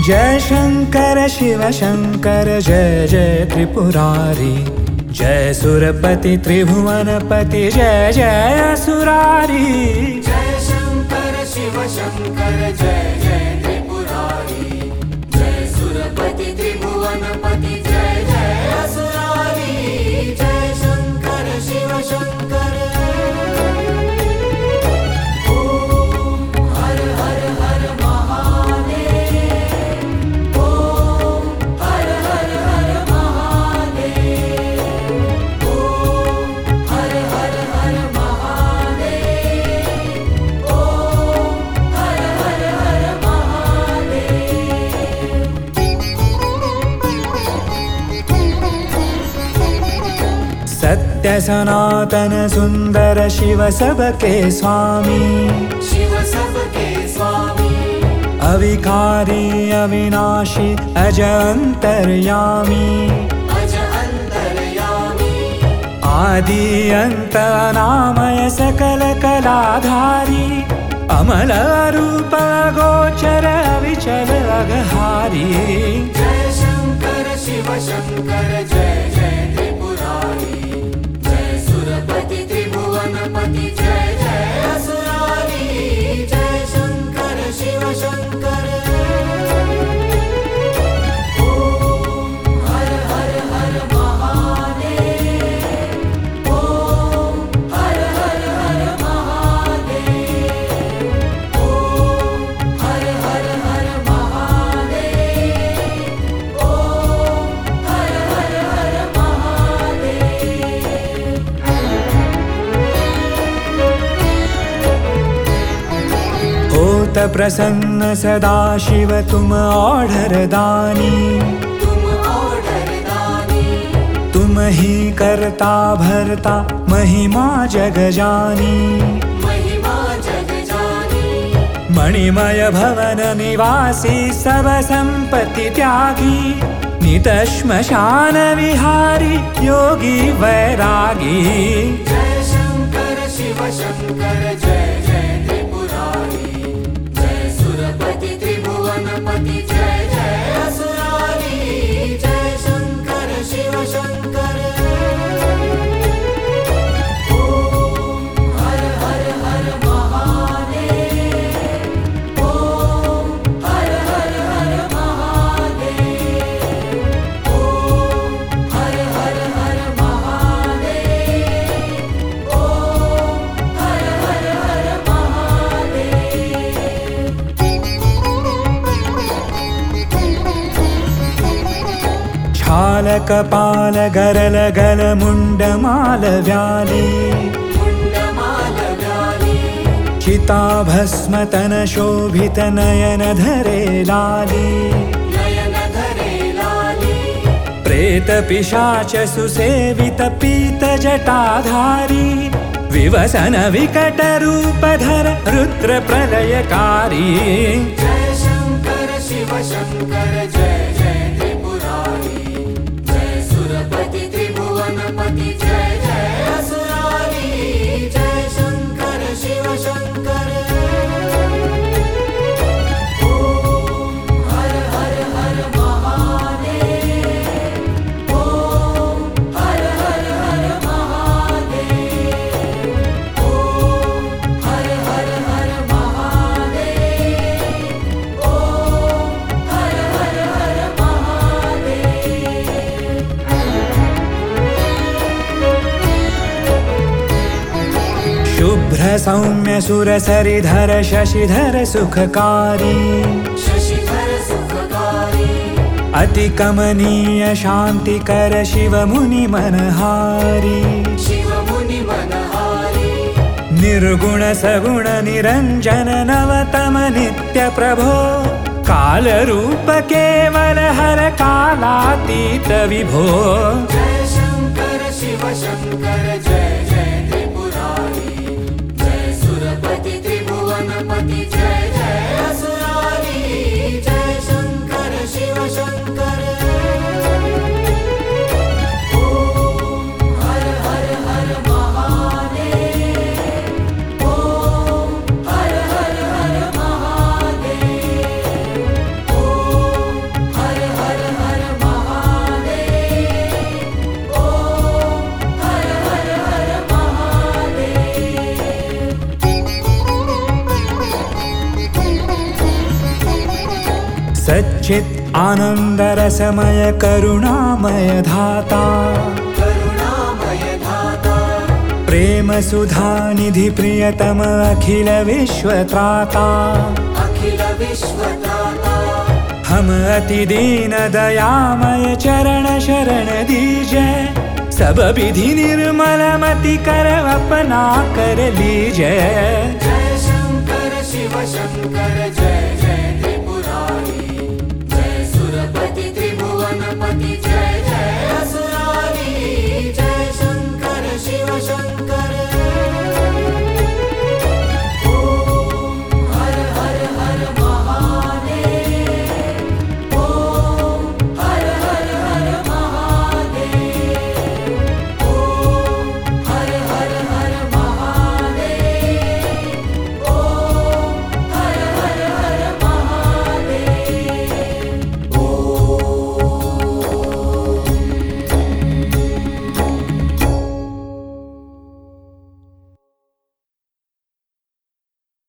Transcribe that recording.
जय शंकर शिव शंकर जय जय त्रिपुरारी, जय सुरपति त्रिभुवनपति जय जय असुरारी। जय शंकर शिव शंकर जय जय त्रिपुरारी, जय सुरपति त्रिभुवनपति जय जय असुरारी। जय शंकर शिव शंकर। सत्य सनातन सुंदर शिव सबके स्वामी, शिव सबके स्वामी। अविकारी अविनाशी अज अंतर्यामी, अज अंतर्यामी। आदि अंत अनामय सकल कलाधारी, अमल रूप गोचर अविचल अघहारी। जय शंकर शिव शंकर जय जय त्रिपुरारी, जय सुरपति त्रिभुवनपति जय जय असुरारी। जय शंकर शिव शंकर। ओम हर हर हर महादेव, ओम हर हर हर महादेव, ओम हर हर हर महादेव, ओम हर हर हर महादेव। होत प्रसन्न सदा शिव तुम ऑर्डर दानी, तुम ऑर्डर दानी। तुम ही करता भरता महिमा जग जानी। महिमा जग जानी। मणिमय भवन निवासी सब संपत्ति त्यागी, नित श्मशान विहारी योगी वैरागी। जय शंकर शिव शंकर जय जय त्रिपुरारी, जय सुरपति त्रिभुवनपति जय जय असुरारी। जय शंकर शिव शंकर। ओम हर हर हर महादेव, ओम हर हर हर महादेव, ओम हर हर हर महादेव, ओम हर हर हर महादेव। छाल कपाल गरल गल मुंड माल व्याली, मुंडमाल व्याली। चिता भस्म तन शोभित नयन धरे लाली। नयन धरे लाली। प्रेत पिशाच सुसेवित पीत जटाधारी, विवसन विकट रूप धर रुद्र प्रलयकारी। जय शंकर शिव शंकर जय जय त्रिपुरारी, जय सुरपति त्रिभुवनपति जय जय असुरारी। जय शंकर शिव शंकर। ओम हर हर हर महादेव, ओम हर हर हर महादेव, ओम हर हर हर महादेव, ओम हर हर हर महादेव। शुभ्र सौम्य सुर सरिधर शशिधर सुखकारी, शशिधर सुखकारी। अति कमनीय शांति कर शिव मुनि मनहारी। शिव मुनि मनहारी। निर्गुण सगुण निरंजन नवतम नित्य प्रभो, काल रूप केवल हर कालातीत विभो। जय शंकर शिव शंकर जय जय त्रिपुरारी, जय सुरपति त्रिभुवनपति जय जय असुरारी। जय शंकर शिव शंकर। ओम हर हर हर महादेव, ओम हर हर हर महादेव, ओम चित् आनंद रसमय करुणामय धाता करुणामय धाता प्रेम सुधा निधि प्रियतम अखिल विश्व त्राता अखिल विश्व त्राता हम अति दीन दयामय चरण शरण दीजै सब विधि निर्मल मति कर अपना कर लीजै जय शंकर शिव शंकर जय जय